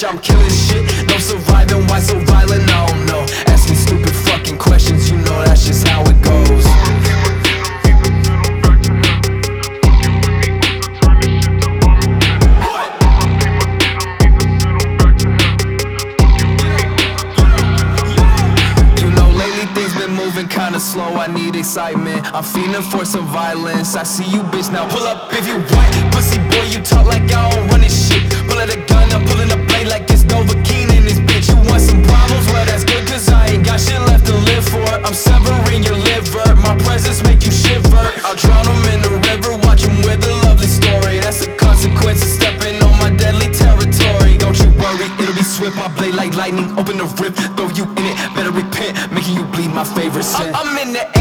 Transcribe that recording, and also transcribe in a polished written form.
I'm killing shit. No surviving, why so violent? I don't know. Ask me stupid fucking questions, you know that's just how it goes. Kinda slow, I need excitement. I'm feeling for some violence. I see you, bitch, now pull up if you want. Pussy boy, you talk like I don't run this shit. Pull out a gun, I'm pulling a blade like it's Novocaine in this bitch. You want some problems? Well, that's good, cause I ain't got shit left to live for. I'm severing your liver, my presence make you shiver. I'll drown them in the river, watch them with a lovely story. That's a consequence of stepping on my deadly territory. Don't you worry, it'll be swift. My blade like lightning, open the rip, throw you in it. Better repent, making you bleed my favorite sin. I'm in the